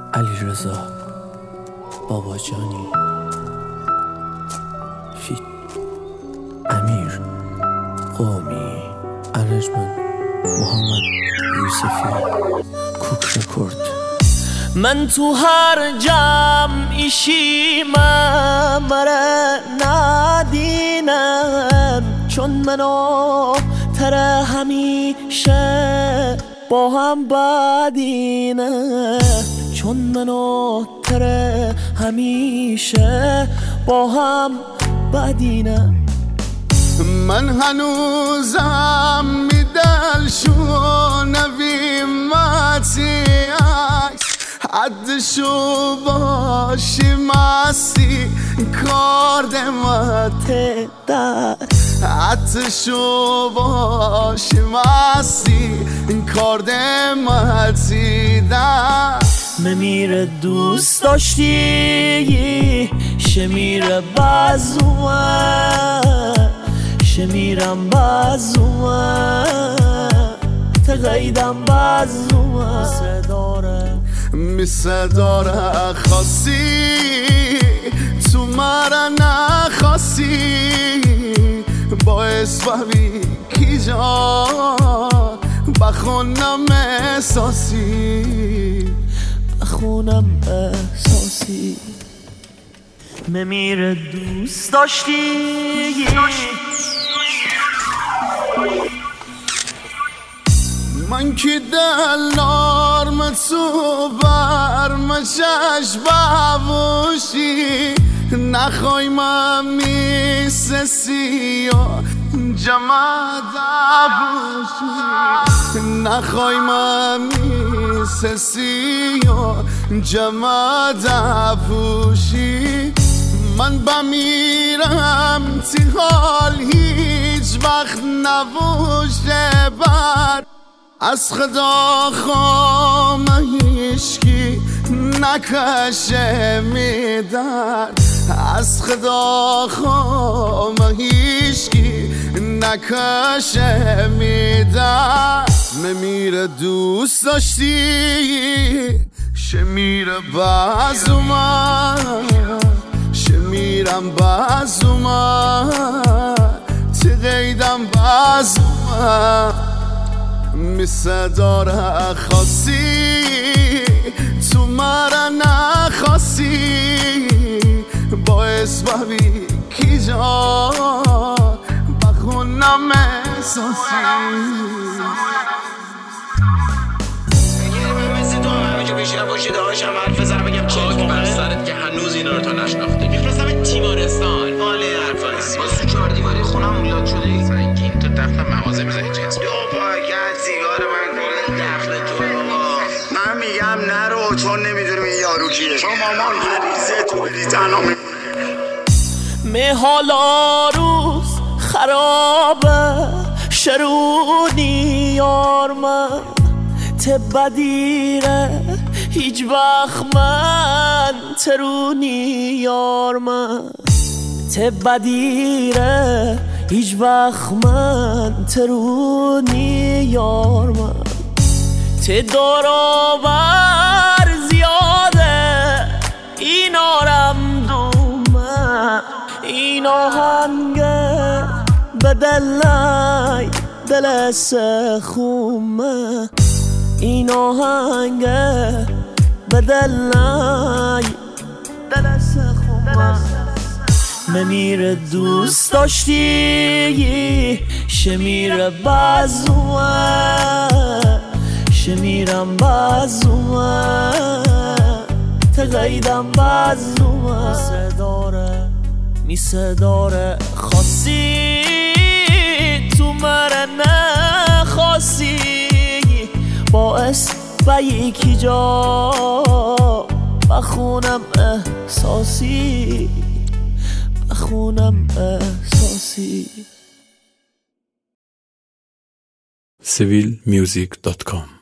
علیرضا باباجانی فیت امیر قومی ارجمند محمد یوسفی کوک رکورد. من تو هر جمعیشی مرا ندینم، چون منو تره همیشه با هم بدینه، چون منو تره همیشه با هم بدینه. من هنوزم میدلشو نویمتی عکس حدشو باشی مسی کار دمته در حدشو باشی مسی کار دمتی در. ممیره دوست داشتی شمیره بازوه، شمیرم بازوه تقیدم بازوه. میسه داره خاصی تو مرا نخواستی، باعث ببی کی جا بخونم احساسی، بخونم احساسی. ممیره دوست داشتی من که دلارم تو برم چشم بوشی، نخوای من میسسی و جمع دبوشی، نخوای من میسسی و جمع دبوشی. من بمیرم تی حال هیچ وقت نبوشه بر، از خدا خوام هیچکی نکشه میدن، از خدا خوام هیچکی نکشه میدن. ممیره دوست داشتی شمیره بازومه، شمیرم بازومه تقیدم بازومه. میسه داره خاصی تو مرا نخواستی، باعث ببی کی جا بخونم احساسی. بشینم پشت داشتم حرف بزنم بگم چاک بر سرت که هنوز اینا رو تا نشناخته. میفرستم تیمارستان مال حرفا نیست. باز تو 4 دیواری خونم میلاد شده سنگین تو دفتر مغازه میذاری جنس بیا پاکت سیگار من کل دخل تو بابا. من میگم نرو چون نمیدونم این یارو کیه، چون مامان غریزه تو بدی تنها می حالا روز خرابه شرونی یار من تبدیره هیچ وقت من ترونی یار من تبدیره هیچ وقت من ترونی یار من. ته داراور زیاده این آرم دومه، این آهنگه به دلای دل سخومه، این آهنگه به دلای دل سخومه. ممیره دوست داشتی شمیره بازوه، شمیرم بازوه تقیدم بازوه. میسه داره خاصی تو مرا نخواستی، باعث به یکی جا بخونم احساسی، بخونم احساسی. civilmusic.com